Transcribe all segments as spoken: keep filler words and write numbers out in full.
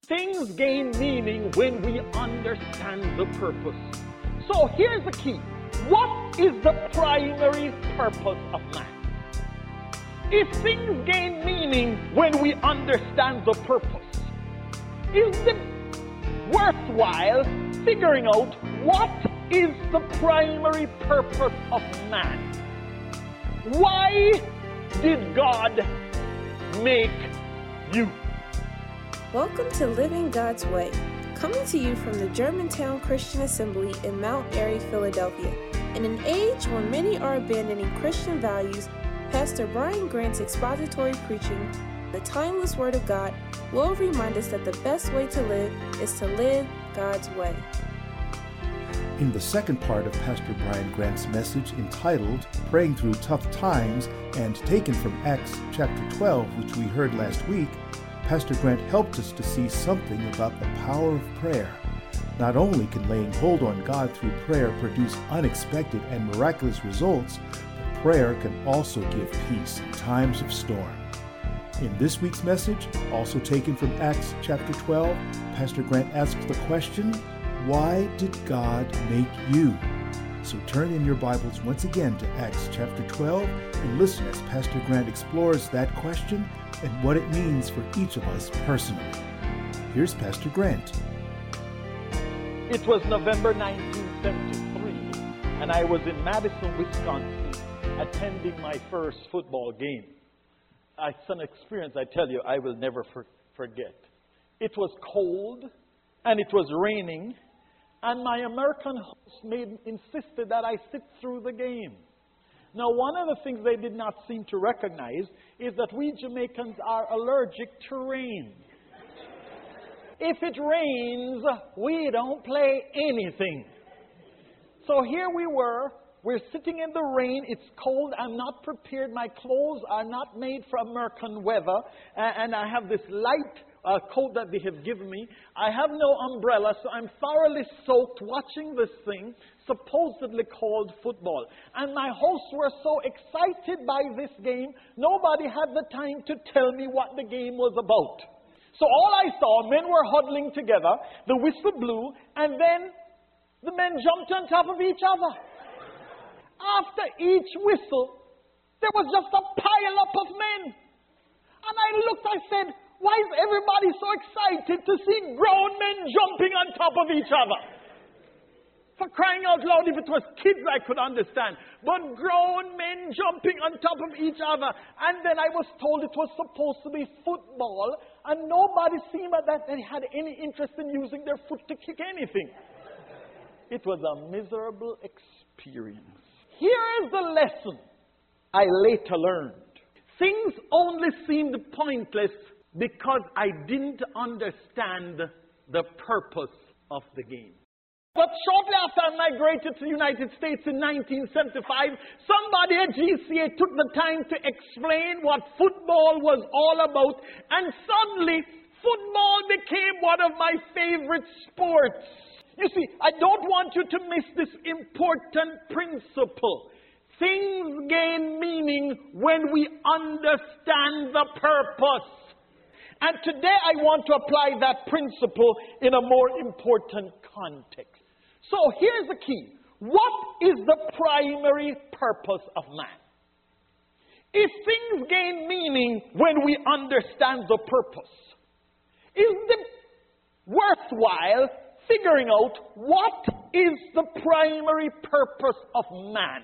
Things gain meaning when we understand the purpose. So here's the key. What is the primary purpose of man? If things gain meaning when we understand the purpose, is it worthwhile figuring out what is the primary purpose of man? Why did God make you? Welcome to Living God's Way, coming to you from the Germantown Christian Assembly in Mount Airy, Philadelphia. In an age when many are abandoning Christian values, Pastor Brian Grant's expository preaching, the timeless Word of God, will remind us that the best way to live is to live God's way. In the second part of Pastor Brian Grant's message entitled Praying Through Tough Times and taken from Acts chapter twelve, which we heard last week, Pastor Grant helped us to see something about the power of prayer. Not only can laying hold on God through prayer produce unexpected and miraculous results, but prayer can also give peace in times of storm. In this week's message, also taken from Acts chapter twelve, Pastor Grant asks the question, why did God make you? So turn in your Bibles once again to Acts chapter twelve and listen as Pastor Grant explores that question and what it means for each of us personally. Here's Pastor Grant. It was November nineteen seventy-three, and I was in Madison, Wisconsin, attending my first football game. It's an experience, I tell you, I will never for- forget. It was cold, and it was raining, and my American host made, insisted that I sit through the game. Now, one of the things they did not seem to recognize is that we Jamaicans are allergic to rain. If it rains, we don't play anything. So here we were. We're sitting in the rain. It's cold. I'm not prepared. My clothes are not made for American weather. And I have this light uh, coat that they have given me. I have no umbrella, so I'm thoroughly soaked watching this thing, supposedly called football. And my hosts were so excited by this game, nobody had the time to tell me what the game was about. So all I saw, men were huddling together, the whistle blew, and then the men jumped on top of each other. After each whistle, there was just a pile up of men. And I looked, I said, why is everybody so excited to see grown men jumping on top of each other? For crying out loud, if it was kids, I could understand. But grown men jumping on top of each other. And then I was told it was supposed to be football. And nobody seemed that they had any interest in using their foot to kick anything. It was a miserable experience. Here is the lesson I later learned. Things only seemed pointless because I didn't understand the purpose of the game. But shortly after I migrated to the United States in nineteen seventy-five, somebody at G C A took the time to explain what football was all about, and suddenly football became one of my favorite sports. You see, I don't want you to miss this important principle. Things gain meaning when we understand the purpose. And today I want to apply that principle in a more important context. So here's the key. What is the primary purpose of man? If things gain meaning when we understand the purpose, is it worthwhile figuring out what is the primary purpose of man?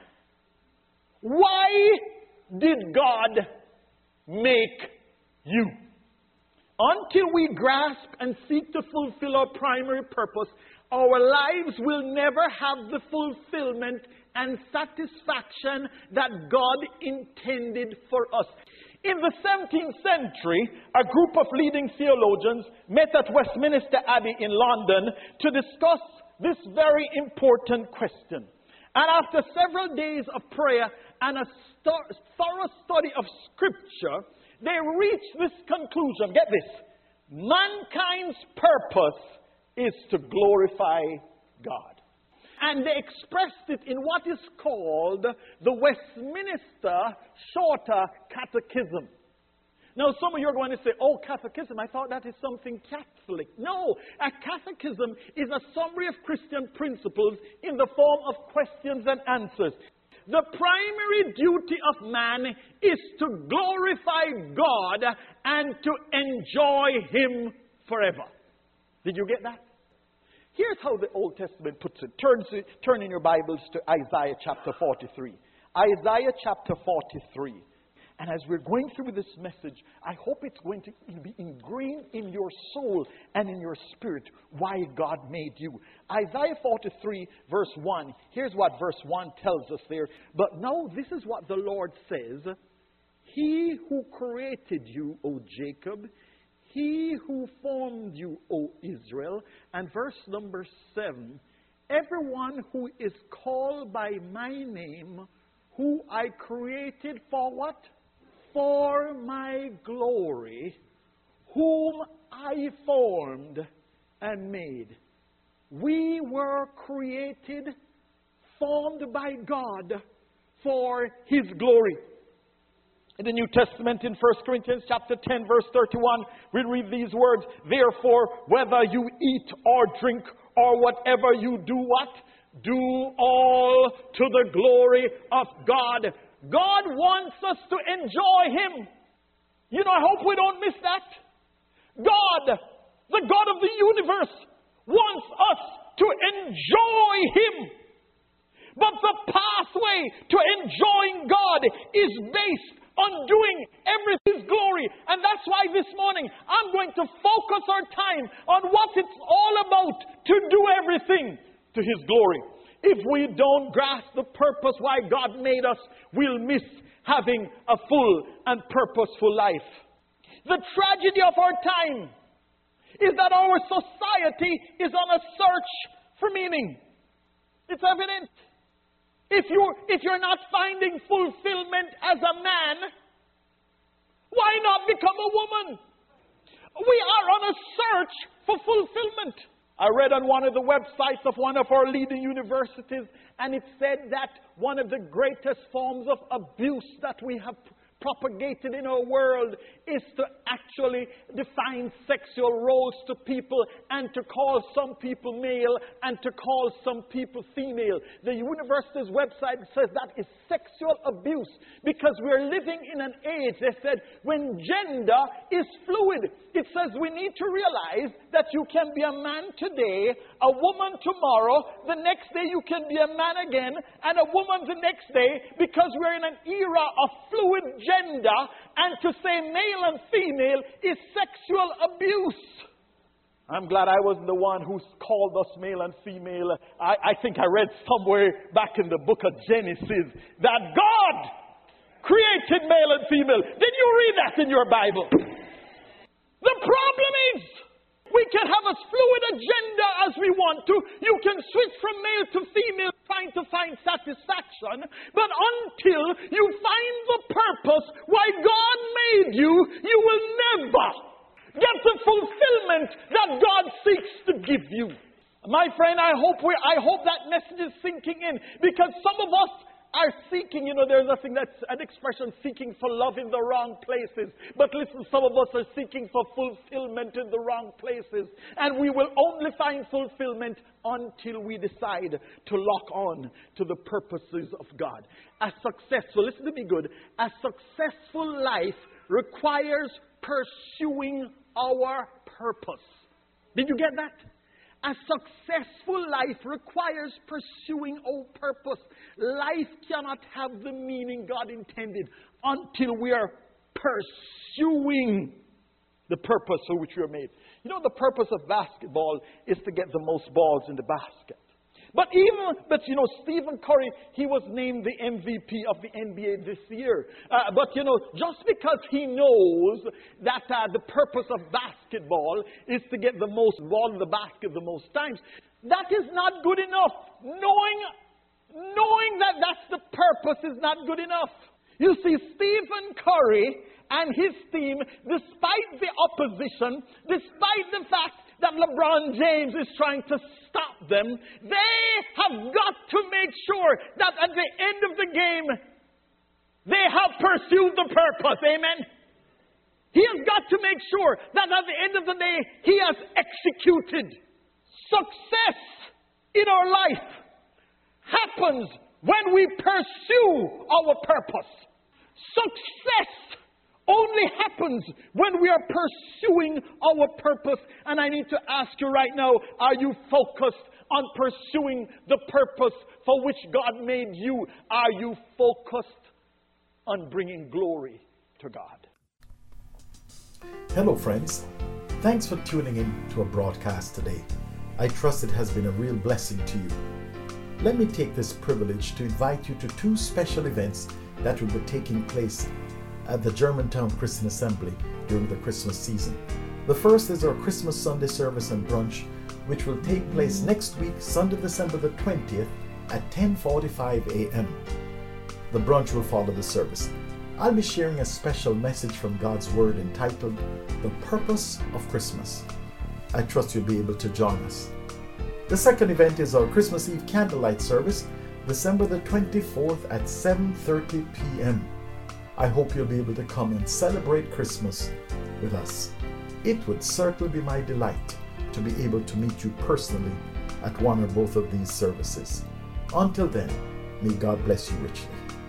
Why did God make you? Until we grasp and seek to fulfill our primary purpose, our lives will never have the fulfillment and satisfaction that God intended for us. In the seventeenth century, a group of leading theologians met at Westminster Abbey in London to discuss this very important question. And after several days of prayer and a st- thorough study of Scripture, they reached this conclusion. Get this. Mankind's purpose is to glorify God. And they expressed it in what is called the Westminster Shorter Catechism. Now, some of you are going to say, oh, catechism, I thought that is something Catholic. No, a catechism is a summary of Christian principles in the form of questions and answers. The primary duty of man is to glorify God and to enjoy Him forever. Did you get that? Here's how the Old Testament puts it. Turn, to, turn in your Bibles to Isaiah chapter forty-three. Isaiah chapter forty-three. And as we're going through this message, I hope it's going to be ingrained in your soul and in your spirit why God made you. Isaiah forty-three verse one. Here's what verse one tells us there. But now this is what the Lord says. He who created you, O Jacob, He who formed you, O Israel. And verse number seven. Everyone who is called by my name, who I created for what? For my glory, whom I formed and made. We were created, formed by God for His glory. In the New Testament, in First Corinthians chapter ten, verse thirty-one, we read these words. Therefore, whether you eat or drink or whatever you do, what? Do all to the glory of God. God wants us to enjoy Him. You know, I hope we don't miss that. God, the God of the universe, wants us to enjoy Him. But the pathway to enjoying God is based on doing everything His glory. And that's why this morning I'm going to focus our time on what it's all about to do everything to His glory. If we don't grasp the purpose why God made us, we'll miss having a full and purposeful life. The tragedy of our time is that our society is on a search for meaning. It's evident. If you're, if you're not finding fulfillment as a man, why not become a woman? We are on a search for fulfillment. I read on one of the websites of one of our leading universities, and it said that one of the greatest forms of abuse that we have propagated in our world is to actually define sexual roles to people and to call some people male and to call some people female. The university's website says that is sexual abuse because we're living in an age, they said, when gender is fluid. It says we need to realize that you can be a man today, a woman tomorrow, the next day you can be a man again, and a woman the next day, because we're in an era of fluid gender, and to say male and female is sexual abuse. I'm glad I wasn't the one who called us male and female. I, I think I read somewhere back in the book of Genesis that God created male and female. Did you read that in your Bible? The problem is, we can have as fluid a gender as we want to. You can switch from male to female trying to find satisfaction. But until you find the purpose why God made you, you will never get the fulfillment that God seeks to give you. My friend, I hope we I hope that message is sinking in, because some of us are seeking, you know, there's nothing that's an expression, seeking for love in the wrong places. But listen, some of us are seeking for fulfillment in the wrong places. And we will only find fulfillment until we decide to lock on to the purposes of God. A successful, listen to me good, a successful life requires pursuing our purpose. Did you get that? A successful life requires pursuing our purpose. Life cannot have the meaning God intended until we are pursuing the purpose for which we are made. You know, the purpose of basketball is to get the most balls in the basket. But even, but you know, Stephen Curry, he was named the M V P of the N B A this year. Uh, but you know, just because he knows that uh, the purpose of basketball is to get the most ball in the basket the most times, that is not good enough. Knowing, knowing that that's the purpose is not good enough. You see, Stephen Curry and his team, despite the opposition, despite the fact that LeBron James is trying to stop them, they have got to make sure that at the end of the game, they have pursued the purpose. Amen? He has got to make sure that at the end of the day, He has executed. Success in our life happens when we pursue our purpose. Success only happens when we are pursuing our purpose. And I need to ask you right now, are you focused on pursuing the purpose for which God made you? Are you focused on bringing glory to God? Hello friends, thanks for tuning in to our broadcast today. I trust it has been a real blessing to you. Let me take this privilege to invite you to two special events that will be taking place at the Germantown Christian Assembly during the Christmas season. The first is our Christmas Sunday service and brunch, which will take place next week, Sunday, December the twentieth at ten forty-five a.m. The brunch will follow the service. I'll be sharing a special message from God's Word entitled, The Purpose of Christmas. I trust you'll be able to join us. The second event is our Christmas Eve candlelight service, December the twenty-fourth at seven thirty p.m. I hope you'll be able to come and celebrate Christmas with us. It would certainly be my delight to be able to meet you personally at one or both of these services. Until then, may God bless you richly.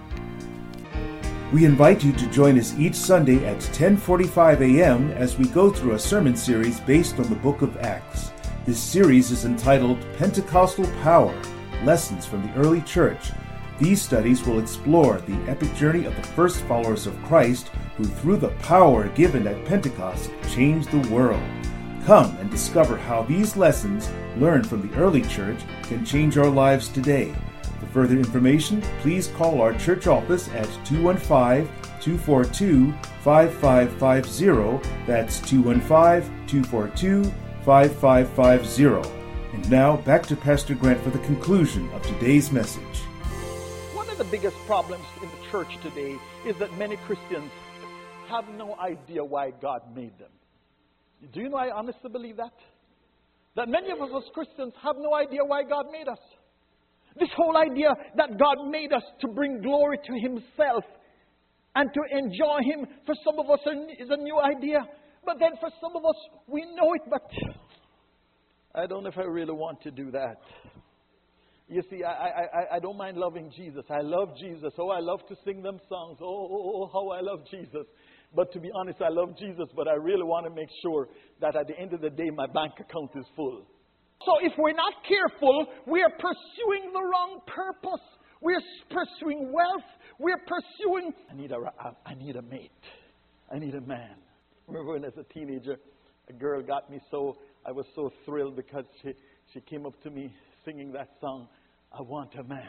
We invite you to join us each Sunday at ten forty-five a.m. as we go through a sermon series based on the book of Acts. This series is entitled Pentecostal Power, Lessons from the Early Church. These studies will explore the epic journey of the first followers of Christ who, through the power given at Pentecost, changed the world. Come and discover how these lessons learned from the early church can change our lives today. For further information, please call our church office at two one five, two four two, five five five zero. That's two one five, two four two, five five five zero. And now, back to Pastor Grant for the conclusion of today's message. One of the biggest problems in the church today is that many Christians have no idea why God made them. Do you know I honestly believe that? That many of us as Christians have no idea why God made us. This whole idea that God made us to bring glory to Himself and to enjoy Him, for some of us is a new idea. But then for some of us, we know it, but I don't know if I really want to do that. You see, I, I, I don't mind loving Jesus. I love Jesus. Oh, I love to sing them songs. Oh, oh, oh, how I love Jesus. But to be honest, I love Jesus, but I really want to make sure that at the end of the day, my bank account is full. So if we're not careful, we are pursuing the wrong purpose. We're pursuing wealth. We're pursuing... I need a, I need a mate. I need a man. I remember when as a teenager, a girl got me so... I was so thrilled because she, she came up to me singing that song, I Want a Man.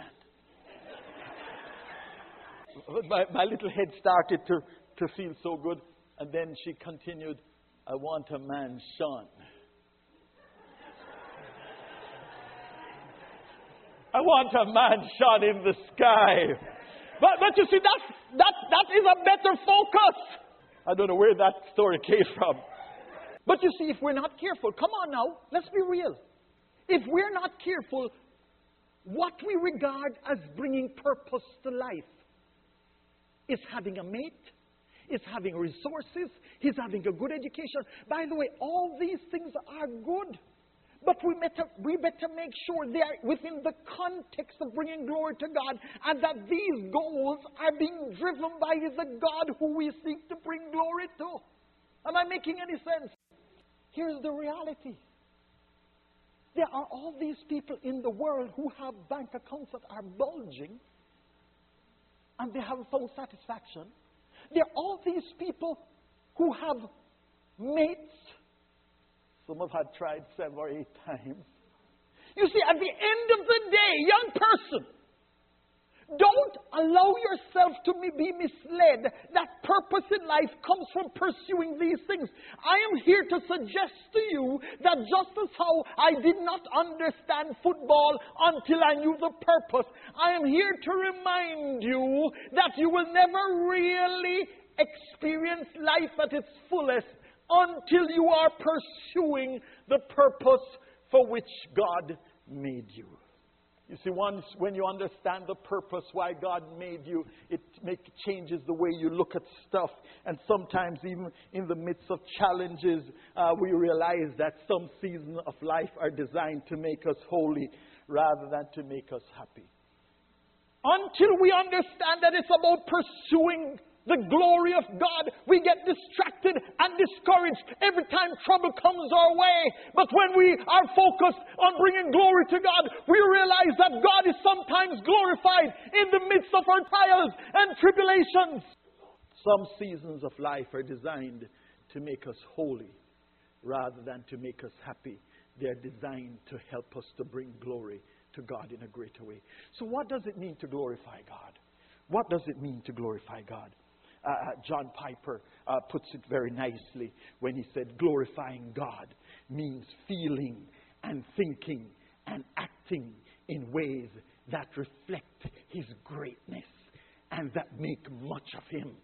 my, my little head started to, to feel so good. And then she continued, I want a man, Sean. I want a man shot in the sky. But, but you see, that's, that, that is a better focus. I don't know where that story came from. But you see, if we're not careful, come on now, let's be real. If we're not careful, what we regard as bringing purpose to life is having a mate, is having resources, is having a good education. By the way, all these things are good. But we better, we better make sure they are within the context of bringing glory to God, and that these goals are being driven by the God who we seek to bring glory to. Am I making any sense? Here's the reality. There are all these people in the world who have bank accounts that are bulging, and they haven't found satisfaction. There are all these people who have mates. Some have had tried seven or eight times. You see, at the end of the day, young person, don't allow yourself to be misled that purpose in life comes from pursuing these things. I am here to suggest to you that just as how I did not understand football until I knew the purpose, I am here to remind you that you will never really experience life at its fullest until you are pursuing the purpose for which God made you. You see, once when you understand the purpose why God made you, it make, changes the way you look at stuff. And sometimes even in the midst of challenges, uh, we realize that some seasons of life are designed to make us holy rather than to make us happy. Until we understand that it's about pursuing the glory of God, we get distracted and discouraged every time trouble comes our way. But when we are focused on bringing glory to God, we realize that God is sometimes glorified in the midst of our trials and tribulations. Some seasons of life are designed to make us holy rather than to make us happy. They're designed to help us to bring glory to God in a greater way. So what does it mean to glorify God? What does it mean to glorify God? Uh, John Piper uh, puts it very nicely when he said, glorifying God means feeling and thinking and acting in ways that reflect His greatness and that make much of Him.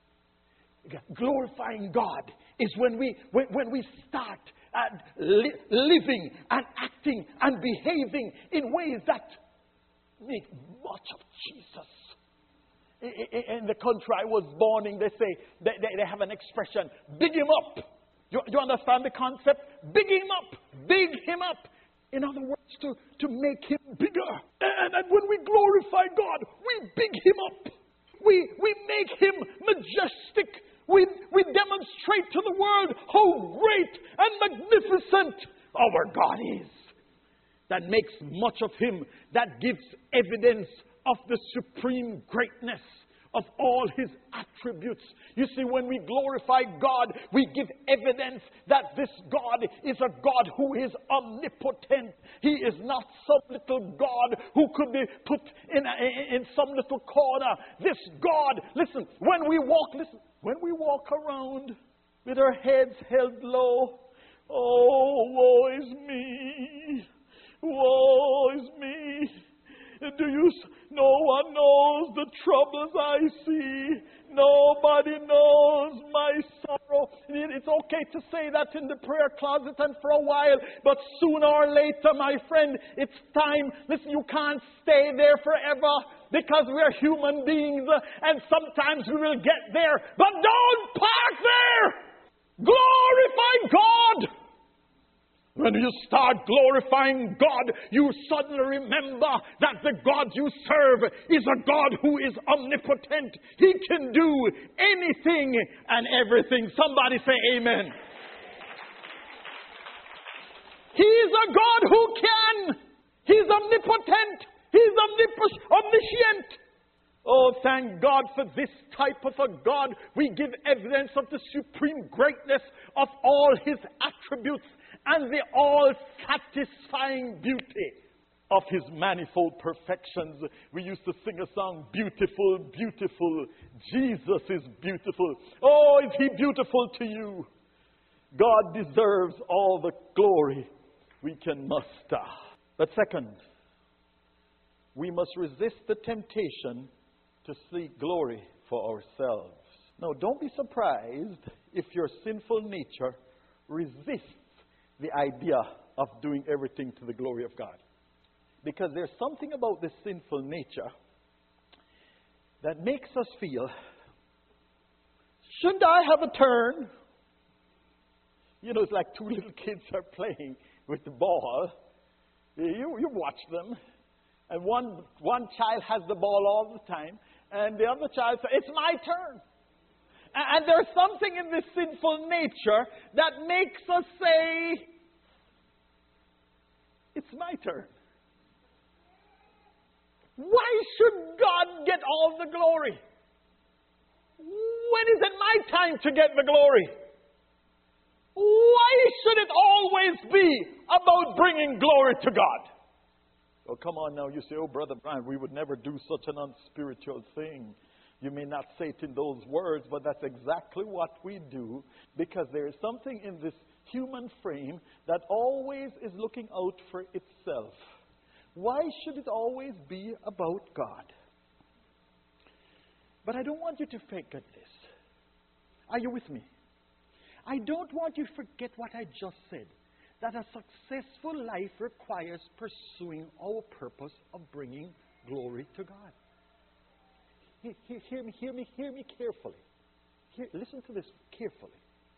Glorifying God is when we when, when we start uh, li- living and acting and behaving in ways that make much of Jesus. In the country I was born in, they say, they, they, they have an expression, big him up. You, you understand the concept? Big him up. Big him up. In other words, to, to make Him bigger. And, and when we glorify God, we big Him up. We, we make Him majestic. We, we demonstrate to the world how great and magnificent our God is. That makes much of Him. That gives evidence of the supreme greatness of all His attributes. You see, when we glorify God, we give evidence that this God is a God who is omnipotent. He is not some little God who could be put in, a, in some little corner. This God, listen, when we walk, listen, when we walk around with our heads held low, oh, woe is me, woe is me. Do you? No one knows the troubles I see. Nobody knows my sorrow. It's okay to say that in the prayer closet and for a while, but sooner or later, my friend, it's time. Listen, you can't stay there forever because we're human beings, and sometimes we will get there. But don't park there. Glorify God. When you start glorifying God, you suddenly remember that the God you serve is a God who is omnipotent. He can do anything and everything. Somebody say amen. He is a God who can. He's omnipotent. He's omnip- omniscient. Oh, thank God for this type of a God. We give evidence of the supreme greatness of all His attributes and the all-satisfying beauty of His manifold perfections. We used to sing a song, beautiful, beautiful. Jesus is beautiful. Oh, is He beautiful to you? God deserves all the glory we can muster. But second, we must resist the temptation to seek glory for ourselves. Now, don't be surprised if your sinful nature resists the idea of doing everything to the glory of God. Because there's something about this sinful nature that makes us feel, shouldn't I have a turn? You know, it's like two little kids are playing with the ball. You, you watch them. And one, one child has the ball all the time. And the other child says, it's my turn. And there's something in this sinful nature that makes us say, it's my turn. Why should God get all the glory? When is it my time to get the glory? Why should it always be about bringing glory to God? Oh, come on now. You say, oh, Brother Brian, we would never do such an unspiritual thing. You may not say it in those words, but that's exactly what we do, because there is something in this human frame that always is looking out for itself. Why should it always be about God? But I don't want you to forget this. Are you with me? I don't want you to forget what I just said. that a successful life requires pursuing our purpose of bringing glory to God. Hear, hear, hear me, hear me, hear me carefully. Hear, listen to this carefully.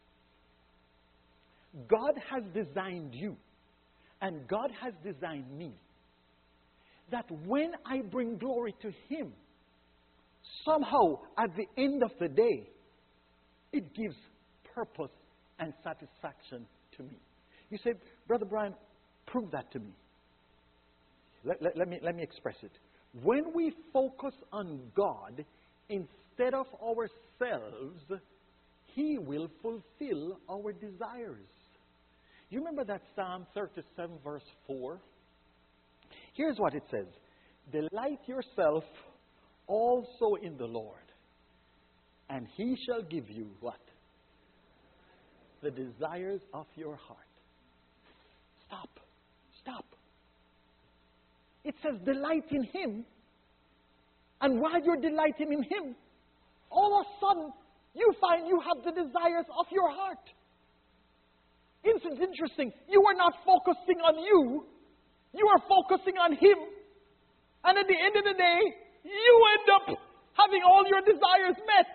God has designed you, and God has designed me, that when I bring glory to Him, somehow at the end of the day, it gives purpose and satisfaction to me. You say, Brother Brian, prove that to me. Let, let, let me, let me express it. When we focus on God instead of ourselves, He will fulfill our desires. You remember that Psalm thirty-seven verse four? Here's what it says. Delight yourself also in the Lord, and He shall give you what? The desires of your heart. Stop. Stop. It says delight in Him. And while you're delighting in Him, all of a sudden, you find you have the desires of your heart. It's interesting. You are not focusing on you. You are focusing on Him. And at the end of the day, you end up having all your desires met.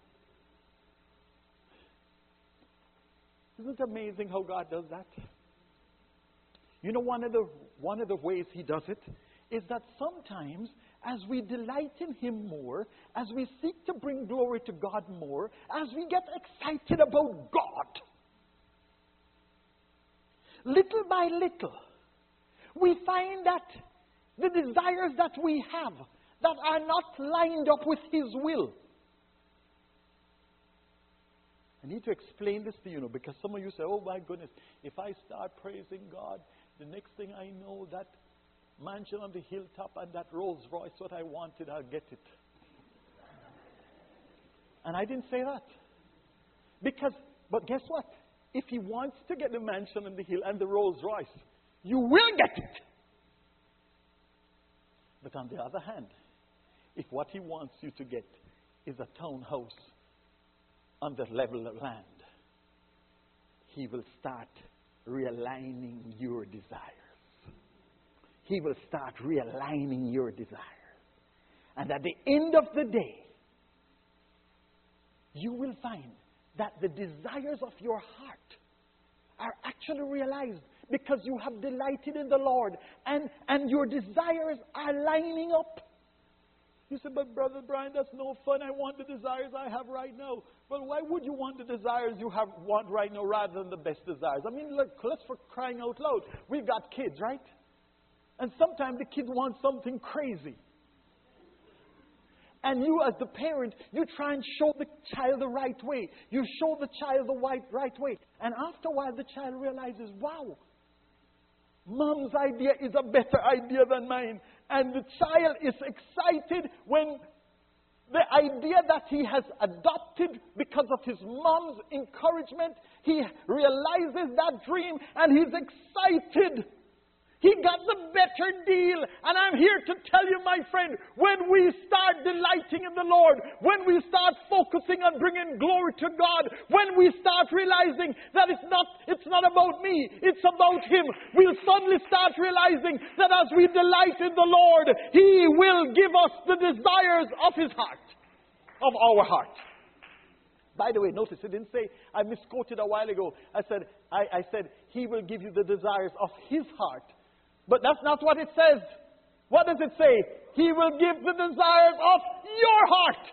Isn't it amazing how God does that? You know, one of the one of the ways He does it is that sometimes as we delight in Him more, as we seek to bring glory to God more, as we get excited about God, little by little, we find that the desires that we have that are not lined up with His will. I need to explain this to you, know, because some of you say, oh my goodness, if I start praising God, the next thing I know, that mansion on the hilltop and that Rolls Royce, what I wanted, I'll get it. And I didn't say that. Because, but guess what? If He wants to get the mansion on the hill and the Rolls Royce, you will get it. But on the other hand, if what He wants you to get is a townhouse on the level of land, He will start realigning your desires. He will start realigning your desires. And at the end of the day, you will find that the desires of your heart are actually realized because you have delighted in the Lord, and, and your desires are lining up. You say, but Brother Brian, that's no fun. I want the desires I have right now. Well, why would you want the desires you have want right now rather than the best desires? I mean, look, let's for crying out loud. We've got kids, right? And sometimes the kids want something crazy. And you as the parent, you try and show the child the right way. You show the child the right, right way. And after a while, the child realizes, wow, Mom's idea is a better idea than mine. And the child is excited when the idea that he has adopted because of his mom's encouragement, he realizes that dream and he's excited. He got the better deal. And I'm here to tell you, my friend, when we start delighting in the Lord, when we start focusing on bringing glory to God, when we start realizing that it's not, it's not about me, it's about Him, we'll suddenly start realizing that as we delight in the Lord, He will give us the desires of His heart, of our heart. By the way, notice it didn't say, I misquoted a while ago. I said, I, I said, He will give you the desires of His heart. But that's not what it says. What does it say? He will give the desires of your heart.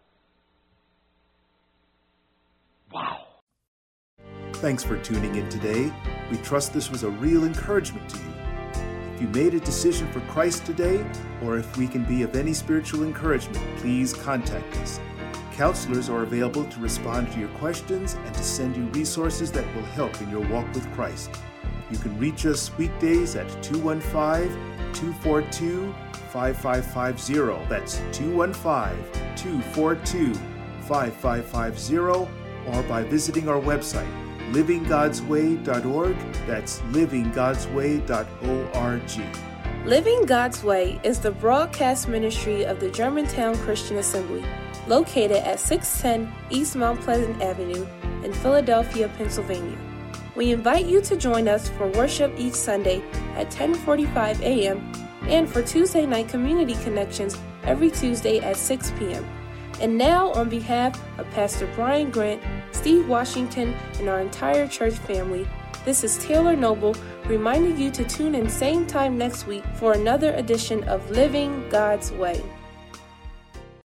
Wow. Thanks for tuning in today. We trust this was a real encouragement to you. If you made a decision for Christ today, or if we can be of any spiritual encouragement, please contact us. Counselors are available to respond to your questions and to send you resources that will help in your walk with Christ. You can reach us weekdays at two one five, two four two, five five five zero. That's two one five, two four two, five five five zero, or by visiting our website, living gods way dot org. That's living gods way dot org. Living God's Way is the broadcast ministry of the Germantown Christian Assembly, located at six ten East Mount Pleasant Avenue in Philadelphia, Pennsylvania. We invite you to join us for worship each Sunday at ten forty-five a.m. and for Tuesday night community connections every Tuesday at six p.m. And now, on behalf of Pastor Brian Grant, Steve Washington, and our entire church family, this is Taylor Noble reminding you to tune in same time next week for another edition of Living God's Way.